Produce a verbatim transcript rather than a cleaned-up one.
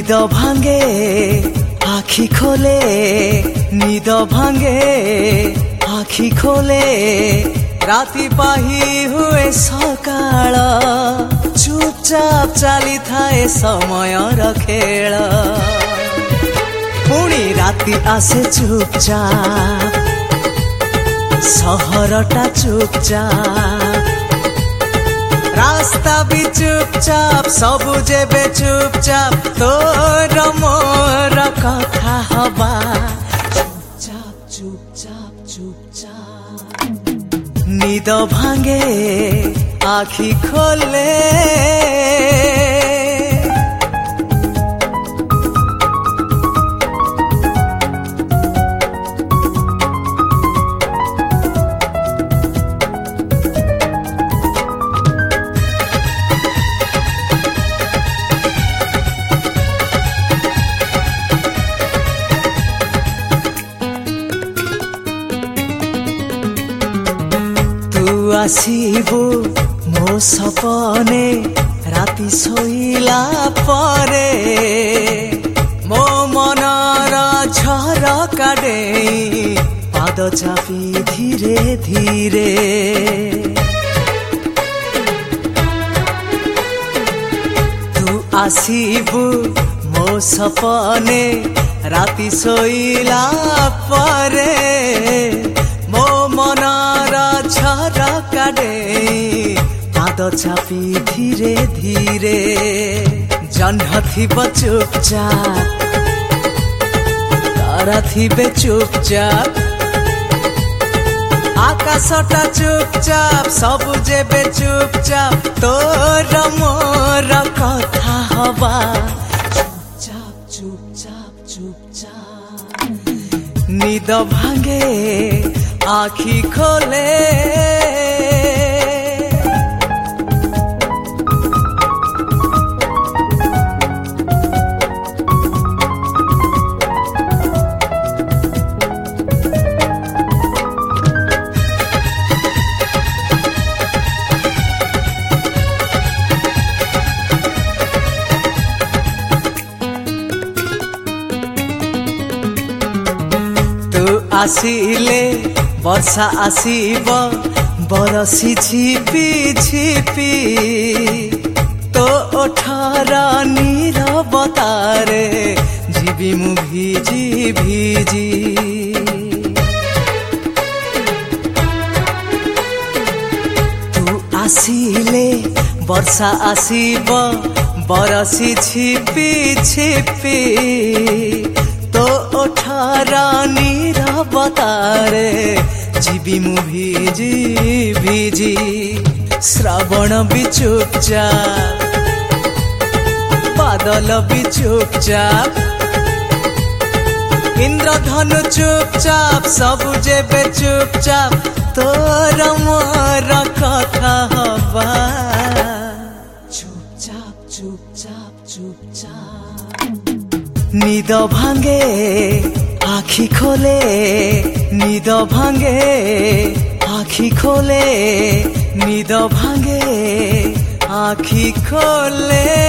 निद भांगे आखि खोले निद भांगे आखि खोले राति पाही हुए सकाळ चुपचाप चली थाए समय खेल पुणी राति आसे चुपचाप सहरटा चुपचाप रास्ता भी चुपचाप सबु जेबे चुपचाप तोर मोर कथा हवा चुपचाप चुपचाप चुपचाप निद भांगे आखि खोले आसीबो मो सपने राति सोइला परे मो मनर झरका डेई पाद चापी धीरे धीरे तू आसीबो मो सपने राति सोइला परे मो मनर झरका डेई पाद चापी धीरे धीरे जह्न थिब चुपचाप तारा थिबे चुपचाप आकाशटा चुपचाप सबु जेबे चुपचाप तोर मोर कथा हवा चुपचाप चुपचाप चुपचाप निद भांगे आखि खोले तू आसिले वर्षा आसीब बरसी झिपी झिपी तो ओठार नीरवतारे जीवी मु भिजी भिजी तू आसिले वर्षा आसीब बरसी झिपी झिपी तो ओठार नीरवतारे जीवी मु भिजी भिजी श्रावण भी चुपचाप बादल भी चुपचाप इंद्रधनु चुपचाप सबु जेबे चुपचाप तोर मोर कथा हवा चुपचाप चुपचाप चुपचाप निद भांगे आखि खोले निद भांगे आखि खोले निद भांगे आखि खोले।